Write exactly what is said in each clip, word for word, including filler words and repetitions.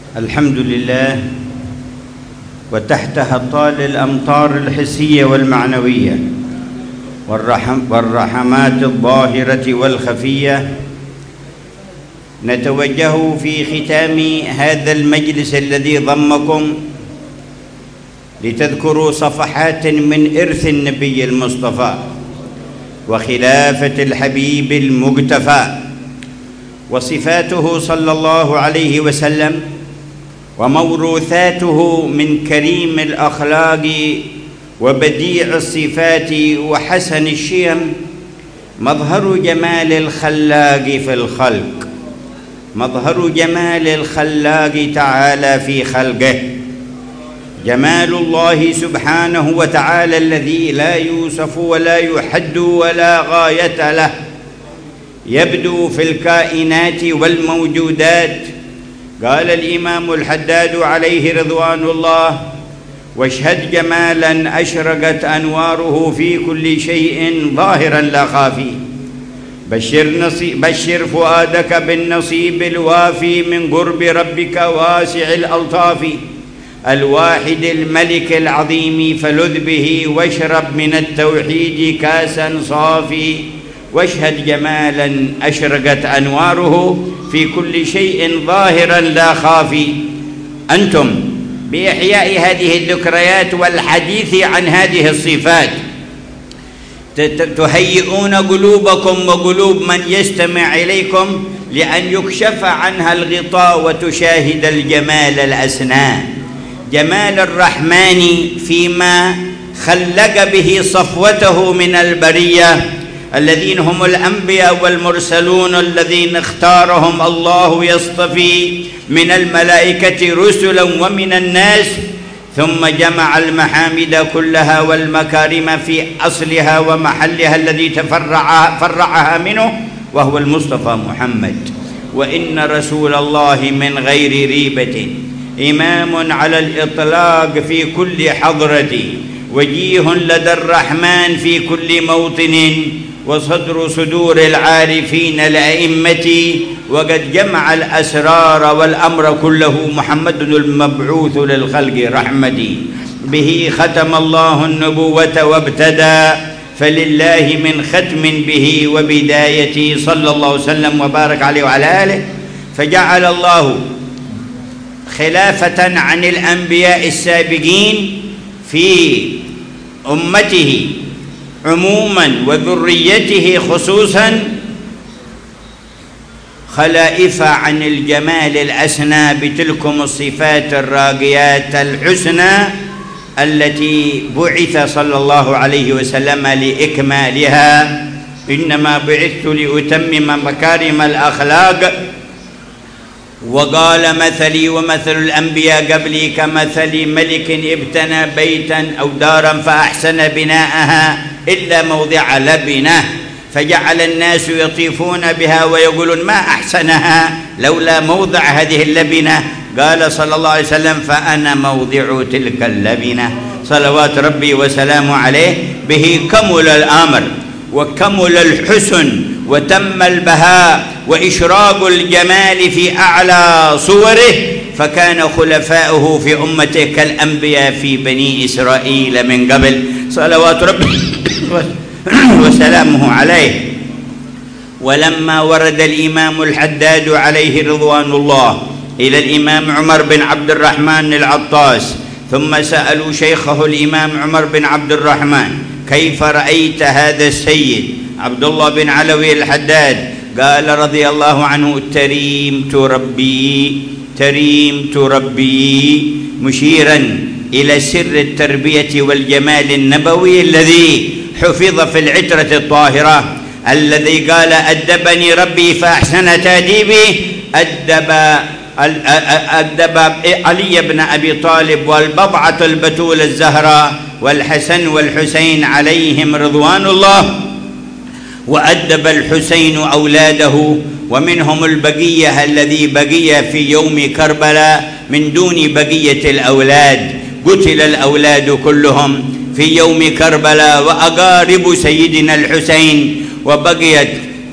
الحمد لله، وتحتها طال الأمطار الحسية والمعنوية والرحم والرحمات الظاهرة والخفية. نتوجه في ختام هذا المجلس الذي ضمكم لتذكروا صفحات من إرث النبي المصطفى وخلافة الحبيب المقتفى وصفاته صلى الله عليه وسلم وموروثاته من كريم الأخلاق وبديع الصفات وحسن الشيم، مظهر جمال الخلاق في الخلق، مظهر جمال الخلاق تعالى في خلقه، جمال الله سبحانه وتعالى الذي لا يوصف ولا يحد ولا غاية له، يبدو في الكائنات والموجودات. قال الإمام الحداد عليه رضوان الله: واشهد جمالا أشرقت أنواره في كل شيء ظاهرا لا خافي، بشر, نصيب بشر فؤادك بالنصيب الوافي من قرب ربك واسع الألطاف، الواحد الملك العظيم فلذ به واشرب من التوحيد كاسا صافي، واشهد جمالا أشرقت أنواره في كل شيء ظاهرا لا خافي. أنتم بإحياء هذه الذكريات والحديث عن هذه الصفات تهيئون قلوبكم وقلوب من يستمع إليكم لأن يكشف عنها الغطاء وتشاهد الجمال الأسنى، جمال الرحمن فيما خلق به صفوته من البرية الذين هم الأنبياء والمرسلون الذين اختارهم الله يصطفي من الملائكة رسلا ومن الناس، ثم جمع المحامد كلها والمكارم في أصلها ومحلها الذي تفرع فرعها منه وهو المصطفى محمد. وإن رسول الله من غير ريبة إمام على الإطلاق في كل حضرة، وجيه لدى الرحمن في كل موطن، وصدر صدور العارفين الأئمة، وقد جمع الأسرار والأمر كله محمد المبعوث للخلق رحمتي، به ختم الله النبوة وابتدى، فلله من ختم به وبدايته صلى الله وسلم وبارك عليه وعلى آله. فجعل الله خلافة عن الأنبياء السابقين في أمته عموما وذريته خصوصا خلائف عن الجمال الأسنى بتلكم الصفات الراقيات الحسنى التي بعث صلى الله عليه وسلم لإكمالها. إنما بعثت لأتمم مكارم الأخلاق، وقال مثلي ومثل الأنبياء قبلي كمثل ملك ابتنى بيتا أو دارا فأحسن بناءها إلا موضع لبنه، فجعل الناس يطيفون بها ويقولون ما أحسنها لولا موضع هذه اللبنة. قال صلى الله عليه وسلم: فأنا موضع تلك اللبنة، صلوات ربي وسلامه عليه. به كمل الأمر وكمل الحسن وتم البهاء وإشراق الجمال في أعلى صوره، فكان خلفاؤه في أمته كالأنبياء في بني إسرائيل من قبل، صلوات ربي وسلامه عليه. ولما ورد الإمام الحداد عليه رضوان الله إلى الإمام عمر بن عبد الرحمن العطاس، ثم سألوا شيخه الإمام عمر بن عبد الرحمن: كيف رأيت هذا السيد عبد الله بن علوي الحداد؟ قال رضي الله عنه: تريم تربي تريم تربي، مشيرا إلى سر التربية والجمال النبوي الذي حفظ في العترة الطاهرة، الذي قال: أدبني ربي فأحسن تأديبي، أدب أدب علي بن أبي طالب والبضعة البتول الزهراء والحسن والحسين عليهم رضوان الله، وأدب الحسين أولاده، ومنهم البقية الذي بقي في يوم كربلاء من دون بقية الأولاد، قتل الأولاد كلهم في يوم كربلاء وأقارب سيدنا الحسين، وبقيت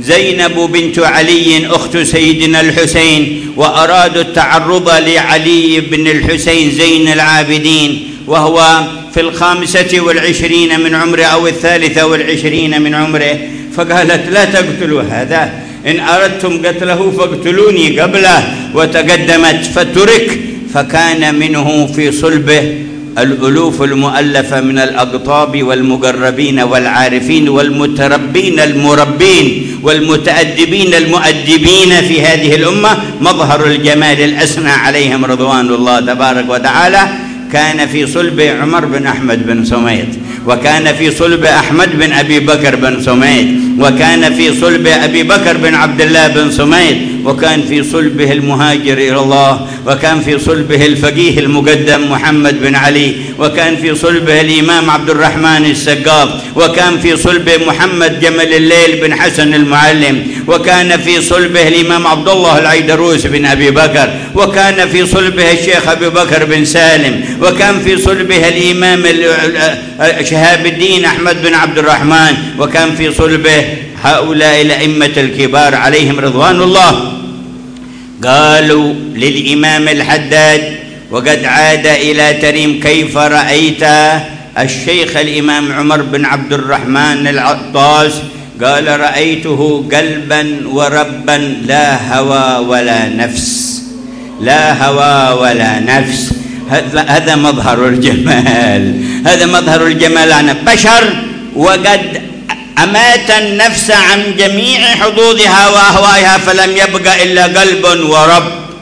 زينب بنت علي أخت سيدنا الحسين، وأرادوا التعرض لعلي بن الحسين زين العابدين وهو في الخامسة والعشرين من عمره أو الثالثة والعشرين من عمره، فقالت لا تقتلوا هذا، إن أردتم قتله فاقتلوني قبله، وتقدمت فترك. فكان منه في صلبه الألوف المؤلفة من الأقطاب والمقربين والعارفين والمتربين المربين والمتأدبين المؤدبين في هذه الأمة، مظهر الجمال الأسنى عليهم رضوان الله تبارك وتعالى. كان في صلب عمر بن أحمد بن سميط، وكان في صلب أحمد بن أبي بكر بن سميط، وكان في صلب أبي بكر بن عبد الله بن سميط، وكان في صلبه المهاجر إلى الله، وكان في صلبه الفقيه المقدم محمد بن علي، وكان في صلبه الإمام عبد الرحمن السقاف، وكان في صلبه محمد جمل الليل بن حسن المعلم، وكان في صلبه الإمام عبد الله العيدروس بن أبي بكر، وكان في صلبه الشيخ أبي بكر بن سالم، وكان في صلبه الإمام شهاب الدين أحمد بن عبد الرحمن، وكان في صلبه هؤلاء الأئمة الكبار عليهم رضوان الله. قالوا للإمام الحداد وقد عاد إلى تريم: كيف رأيت الشيخ الإمام عمر بن عبد الرحمن العطاس؟ قال: رأيته قلبا وربا لا هوى ولا نفس، لا هوى ولا نفس. هذا مظهر الجمال، هذا مظهر الجمال. أنا بشر وقد أمات النفس عن جميع حظوظها وأهوائها، فلم يبق إلا قلب ورب.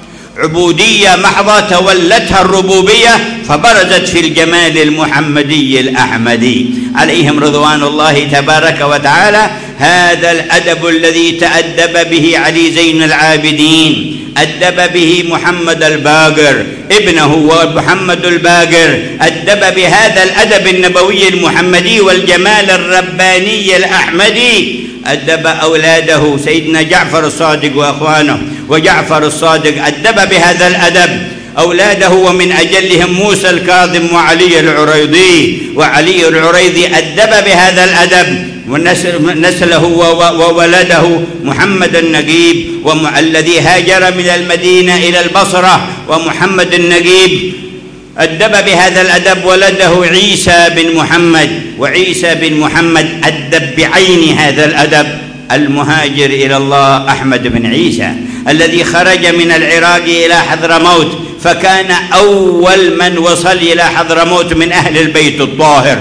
عبودية محضة تولتها الربوبية، فبرزت في الجمال المحمدي الأحمدي عليهم رضوان الله تبارك وتعالى. هذا الأدب الذي تأدب به علي زين العابدين، أدب به محمد الباقر ابنه ومحمد الباقر، أدب بهذا الأدب النبوي المحمدي والجمال الرباني الأحمدي، أدب أولاده سيدنا جعفر الصادق وأخوانه، وجعفر الصادق أدب بهذا الأدب أولاده، ومن أجلهم موسى الكاظم وعلي العريضي، وعلي العريضي أدب بهذا الأدب ونسله وولده محمد النقيب الذي هاجر من المدينة إلى البصرة، ومحمد النقيب أدب بهذا الأدب ولده عيسى بن محمد، وعيسى بن محمد أدب بعين هذا الأدب المهاجر إلى الله أحمد بن عيسى الذي خرج من العراق إلى حضرموت، فكان أول من وصل إلى حضرموت من أهل البيت الطاهر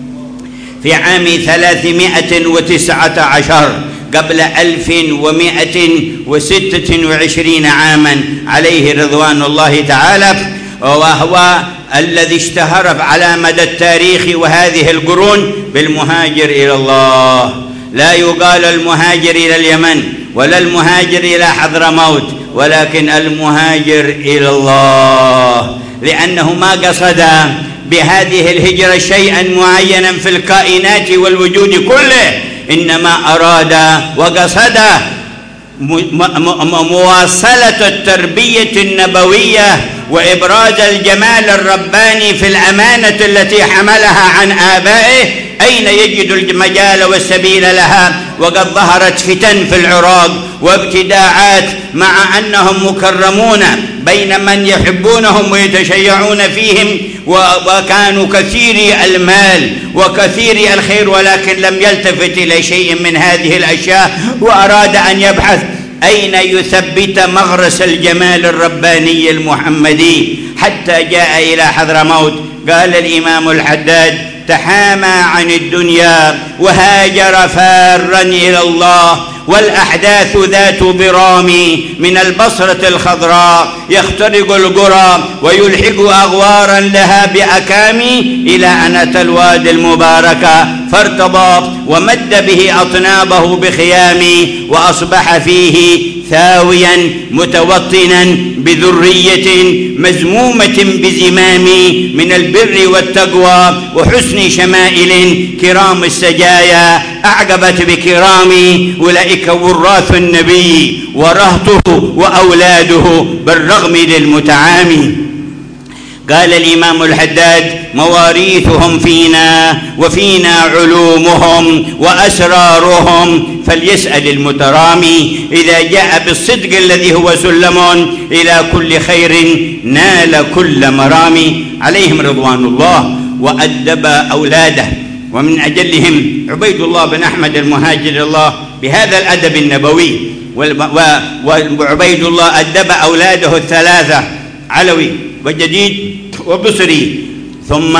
في عام ثلاثمائة وتسعة عشر قبل ألف ومائة وستة وعشرين عاما عليه رضوان الله تعالى، وهو الذي اشتهر على مدى التاريخ وهذه القرون بالمهاجر إلى الله. لا يقال المهاجر إلى اليمن ولا المهاجر إلى حضرموت، ولكن المهاجر إلى الله، لأنه ما قصد بهذه الهجرة شيئا معينا في الكائنات والوجود كله، إنما أراد وقصد مواصلة التربية النبوية وإبراز الجمال الرباني في الأمانة التي حملها عن آبائه، أين يجد المجال والسبيل لها؟ وقد ظهرت فتن في العراق وابتداعات، مع أنهم مكرمون بين من يحبونهم ويتشيعون فيهم، وكانوا كثيري المال وكثيري الخير، ولكن لم يلتفت إلى شيء من هذه الأشياء، وأراد أن يبحث أين يثبت مغرس الجمال الرباني المحمدي، حتى جاء إلى حضرموت. قال الإمام الحداد: تحامى عن الدنيا وهاجر فارا إلى الله، والأحداث ذات برام من البصرة الخضراء يخترق القرى ويلحق أغوارا لها بأكامي، إلى أن أتى الوادي المباركة فارتضى ومد به أطنابه بخيام، وأصبح فيه ثاويا متوطنا بذرية مزمومة بزمام من البر والتقوى وحسن شمائل كرام السجايا، أعقبت بكرام أولئك وراث النبي ورهطه وأولاده بالرغم للمتعامي. قال الإمام الحداد: مواريثهم فينا وفينا علومهم وأسرارهم، فليسأل المترامي إذا جاء بالصدق الذي هو سلم إلى كل خير نال كل مرامي. عليهم رضوان الله. وأدب أولاده، ومن أجلهم عبيد الله بن أحمد المهاجر الله بهذا الأدب النبوي. وعبيد الله أدب أولاده الثلاثة: علوي وجديد وبصري. ثم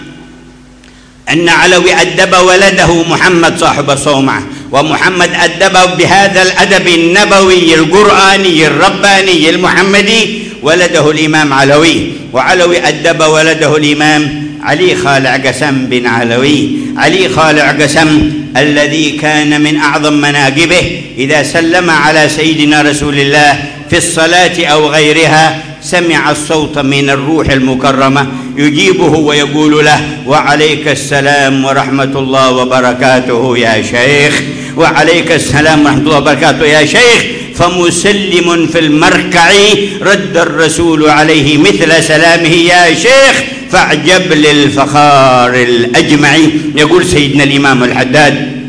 أن علوي أدب ولده محمد صاحب الصومعة، ومحمد أدب بهذا الأدب النبوي القرآني الرباني المحمدي ولده الإمام علوي. وعلوي أدب ولده الإمام علي خالع قسم بن علوي. علي خالع قسم الذي كان من أعظم مناقبه إذا سلم على سيدنا رسول الله في الصلاة أو غيرها سمع الصوت من الروح المكرمة يجيبه ويقول له: وعليك السلام ورحمة الله وبركاته يا شيخ، وعليك السلام ورحمة الله وبركاته يا شيخ. فمسلم في المركع رد الرسول عليه مثل سلامه يا شيخ، فاعجب للفخار الأجمع. يقول سيدنا الإمام الحداد: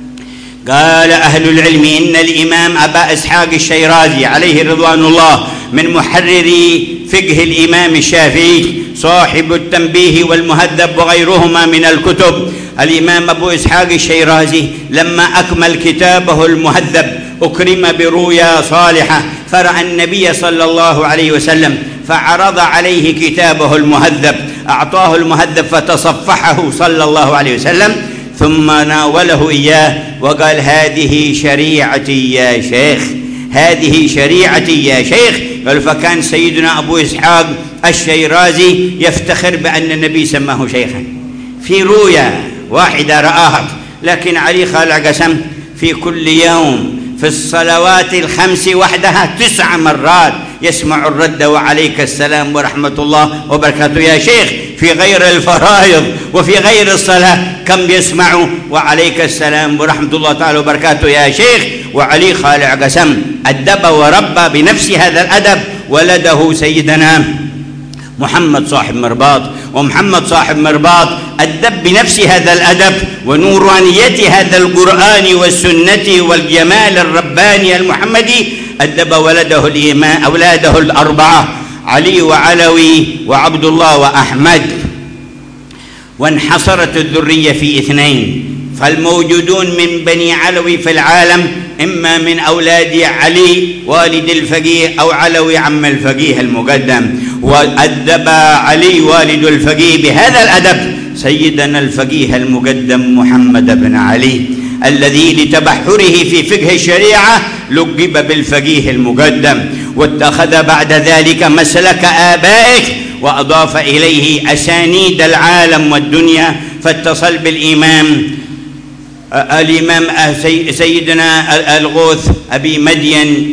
قال أهل العلم إن الإمام أبا إسحاق الشيرازي عليه رضوان الله من محرري فقه الإمام الشافعي صاحب التنبيه والمهذب وغيرهما من الكتب. الإمام أبو إسحاق الشيرازي لما أكمل كتابه المهذب أكرم برؤيا صالحة، فرأى النبي صلى الله عليه وسلم فعرض عليه كتابه المهذب، أعطاه المهذب فتصفحه صلى الله عليه وسلم ثم ناوله إياه وقال: هذه شريعتي يا شيخ، هذه شريعتي يا شيخ. قال: فكان سيدنا أبو إسحاق الشيرازي يفتخر بأن النبي سماه شيخا في رؤيا واحدة رآها. لكن علي خالع قسم في كل يوم في الصلوات الخمس وحدها تسع مرات يسمع الرد: وعليك السلام ورحمة الله وبركاته يا شيخ. في غير الفرائض وفي غير الصلاة كم يسمع: وعليك السلام ورحمة الله تعالى وبركاته يا شيخ. وعلي خالع قسم أدب وربى بنفس هذا الأدب ولده سيدنا محمد صاحب مرباط، ومحمد صاحب مرباط أدب بنفس هذا الأدب ونورانية هذا القرآن والسنة والجمال الرباني المحمدي. أدب ولده الإمام أولاده الأربعة: علي وعلوي وعبد الله وأحمد. وانحصرت الذرية في اثنين، فالموجودون من بني علوي في العالم إما من أولاد علي والد الفقيه أو علوي عم الفقيه المقدم. وأدب علي والد الفقيه بهذا الأدب سيدنا الفقيه المقدم محمد بن علي الذي لتبحره في فقه الشريعة لقب بالفقيه المقدم، واتخذ بعد ذلك مسلك آبائك وأضاف إليه أسانيد العالم والدنيا، فاتصل بالإمام الإمام سيدنا الغوث أبي مدين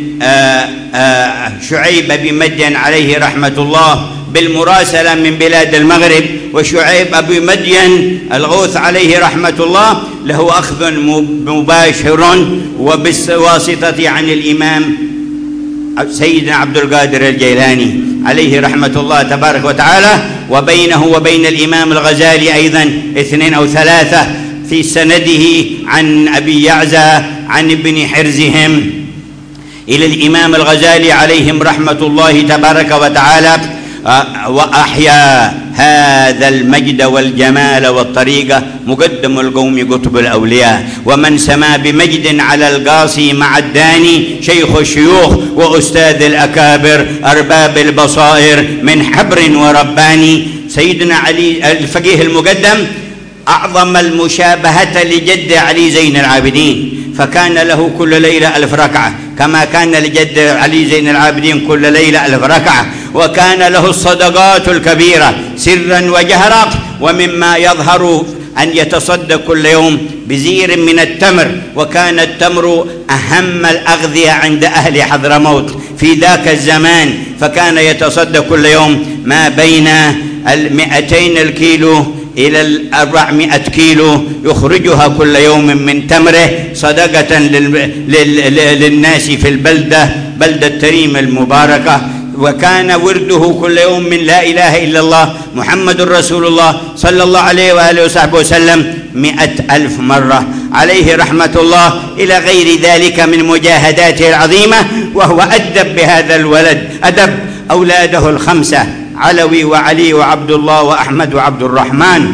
شعيب أبي مدين عليه رحمة الله بالمراسلة من بلاد المغرب. وشعيب أبي مدين الغوث عليه رحمة الله له أخذ مباشر وبالواسطة عن الإمام سيدنا عبد القادر الجيلاني عليه رحمة الله تبارك وتعالى، وبينه وبين الإمام الغزالي أيضا اثنين أو ثلاثة في سنده عن أبي يعزى عن ابن حرزهم إلى الإمام الغزالي عليهم رحمة الله تبارك وتعالى. وأحيا هذا المجد والجمال والطريقة مقدم القوم قطب الأولياء، ومن سما بمجد على القاصي مع الداني شيخ الشيوخ وأستاذ الأكابر أرباب البصائر من حبر ورباني. سيدنا علي الفقيه المقدم أعظم المشابهة لجد علي زين العابدين، فكان له كل ليلة ألف ركعة كما كان لجد علي زين العابدين كل ليلة ألف ركعة. وكان له الصدقات الكبيرة سرا وجهرا، ومما يظهر أن يتصدق كل يوم بزير من التمر، وكان التمر أهم الأغذية عند أهل حضرموت في ذاك الزمان، فكان يتصدق كل يوم ما بين المئتين الكيلو إلى الأربعمائة كيلو يخرجها كل يوم من تمره صدقة للناس في البلدة بلدة تريم المباركة. وكان ورده كل يوم من لا إله إلا الله محمد رسول الله صلى الله عليه وآله وصحبه وسلم مئة ألف مرة عليه رحمة الله، إلى غير ذلك من مجاهداته العظيمة. وهو أدب بهذا الولد، أدب أولاده الخمسة علوي وعلي وعبد الله وأحمد وعبد الرحمن.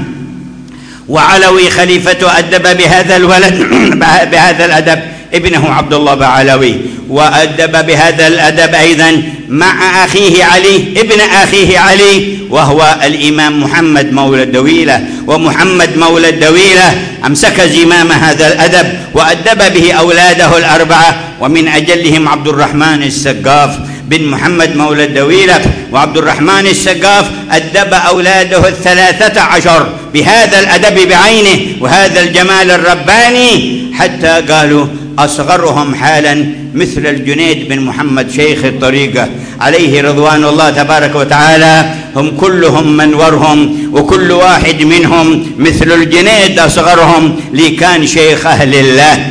وعلوي خليفته أدب بهذا الولد بهذا الأدب ابنه عبد الله بعلوي، وأدب بهذا الأدب أيضا مع أخيه علي ابن أخيه علي، وهو الإمام محمد مولى الدويلة. ومحمد مولى الدويلة أمسك زمام هذا الأدب وأدب به أولاده الأربعة، ومن أجلهم عبد الرحمن السقاف بن محمد مولى الدويلة. وعبد الرحمن السقاف أدب أولاده الثلاثة عشر بهذا الأدب بعينه وهذا الجمال الرباني، حتى قالوا أصغرهم حالا مثل الجنيد بن محمد شيخ الطريقة عليه رضوان الله تبارك وتعالى، هم كلهم منورهم، وكل واحد منهم مثل الجنيد أصغرهم لكان شيخ أهل الله.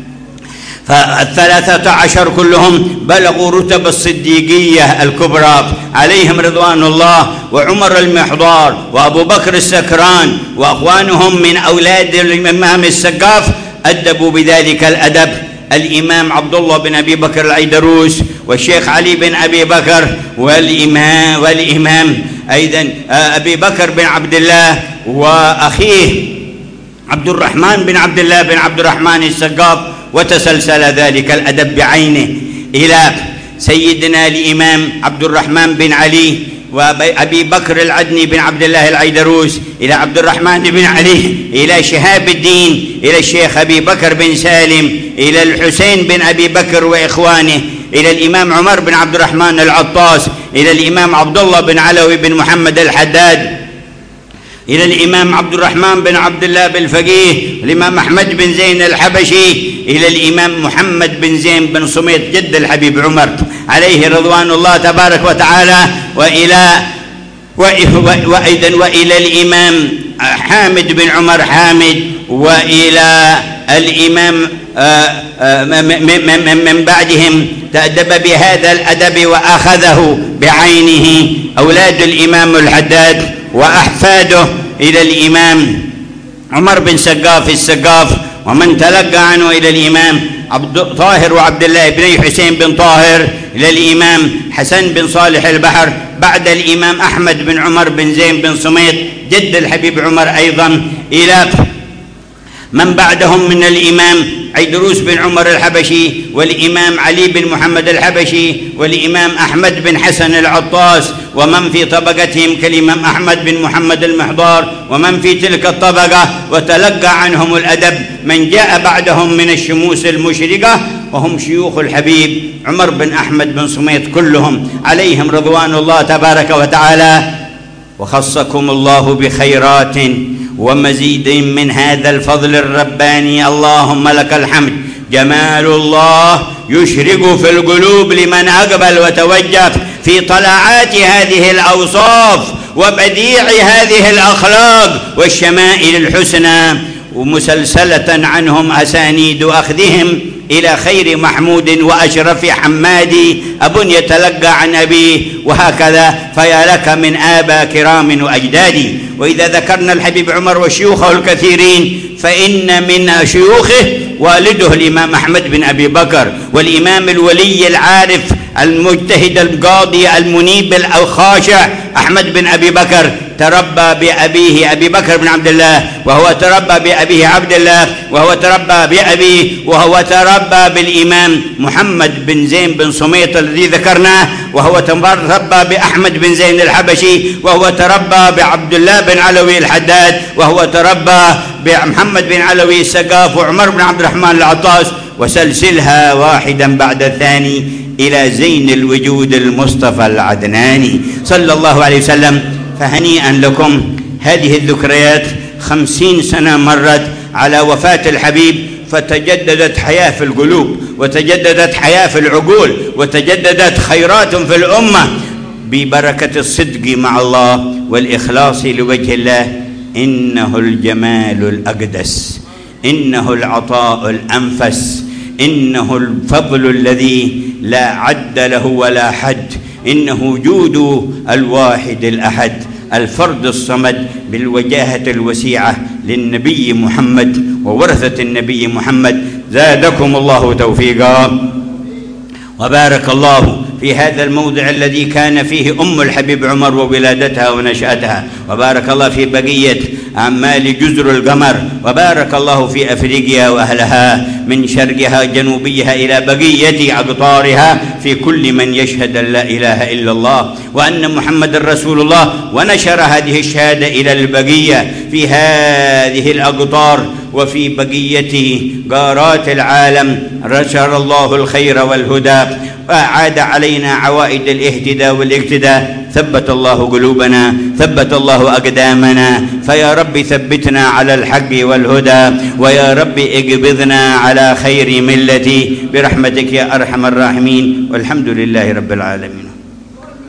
فالثلاثة عشر كلهم بلغوا رتب الصديقية الكبرى عليهم رضوان الله، وعمر المحضار وأبو بكر السكران وأخوانهم من أولاد الإمام السقاف أدبوا بذلك الأدب الإمام عبد الله بن أبي بكر العيدروس والشيخ علي بن أبي بكر والإمام, والإمام أيضا أبي بكر بن عبد الله وأخيه عبد الرحمن بن عبد الله بن عبد الرحمن السقاف. وتسلسل ذلك الأدب بعينه إلى سيدنا الإمام عبد الرحمن بن علي وأبي بكر العدني بن عبد الله العيدروس، إلى عبد الرحمن بن علي، إلى شهاب الدين، إلى الشيخ أبي بكر بن سالم، إلى الحسين بن أبي بكر وإخوانه، إلى الإمام عمر بن عبد الرحمن العطاس، إلى الإمام عبد الله بن علوي بن محمد الحداد، إلى الإمام عبد الرحمن بن عبد الله بالفقيه، الإمام أحمد بن زين الحبشي، إلى الإمام محمد بن زين بن صميت جد الحبيب عمر عليه رضوان الله تبارك وتعالى، وإلى وأيضا وإلى الإمام حامد بن عمر حامد، وإلى الإمام من بعدهم تأدب بهذا الأدب وأخذه بعينه أولاد الإمام الحداد وأحفاده، إلى الإمام عمر بن سقاف السقاف ومن تلقى عنه، إلى الإمام عبد طاهر وعبد الله بن حسين بن طاهر، إلى الإمام حسن بن صالح البحر، بعد الإمام أحمد بن عمر بن زين بن صميت جد الحبيب عمر أيضا، إلى من بعدهم من الإمام عيدروس بن عمر الحبشي، والإمام علي بن محمد الحبشي، والإمام أحمد بن حسن العطاس، ومن في طبقتهم كالإمام أحمد بن محمد المحضار، ومن في تلك الطبقة. وتلقى عنهم الأدب من جاء بعدهم من الشموس المشرقة، وهم شيوخ الحبيب عمر بن أحمد بن صميت كلهم عليهم رضوان الله تبارك وتعالى. وخصكم الله بخيرات ومزيد من هذا الفضل الرباني، اللهم لك الحمد. جمال الله يشرق في القلوب لمن أقبل وتوجه في طلعات هذه الأوصاف وبديع هذه الأخلاق والشمائل الحسنى، ومسلسلة عنهم أسانيد أخذهم إلى خير محمود وأشرف حمادي أب يتلقى عن أبيه، وهكذا فيا لك من آباء كرام وأجدادي. وإذا ذكرنا الحبيب عمر وشيوخه الكثيرين فإن من شيوخه والده الإمام أحمد بن أبي بكر، والإمام الولي العارف المجتهد القاضي المنيب الخاشع أحمد بن أبي بكر تربى بأبيه أبي بكر بن عبد الله، وهو تربى بأبيه عبد الله، وهو تربى بأبيه، وهو تربى بالإمام محمد بن زين بن صميت الذي ذكرناه، وهو تربى بأحمد بن زين الحبشي، وهو تربى بعبد الله بن علوي الحداد، وهو تربى بمحمد بن علوي السقاف وعمر بن عبد الرحمن العطاس، وسلسلها واحدا بعد الثاني إلى زين الوجود المصطفى العدناني صلى الله عليه وسلم. فهنيئا لكم، هذه الذكريات خمسين سنة مرت على وفاة الحبيب، فتجددت حياة في القلوب، وتجددت حياة في العقول، وتجددت خيرات في الأمة ببركة الصدق مع الله والإخلاص لوجه الله. إنه الجمال الأقدس، إنه العطاء الأنفس، إنه الفضل الذي لا عد له ولا حد، إنه جود الواحد الأحد الفرد الصمد بالوجاهة الوسيعة للنبي محمد وورثة النبي محمد. زادكم الله توفيقا وبارك الله في هذا الموضع الذي كان فيه أم الحبيب عمر وولادتها ونشأتها، وبارك الله في بقية أعمال جزر القمر، وبارك الله في أفريقيا وأهلها من شرقها جنوبيها إلى بقية أقطارها، في كل من يشهد أن لا إله إلا الله وأن محمد رسول الله، ونشر هذه الشهادة إلى البقية في هذه الأقطار وفي بقية قارات العالم. نشر الله الخير والهدى وأعاد علينا عوائد الاهتداء والاقتداء. ثبت الله قلوبنا، ثبت الله أقدامنا، فيا رب ثبتنا على الحق والهدى، ويا رب اقبضنا على خير ملتي برحمتك يا أرحم الراحمين، والحمد لله رب العالمين.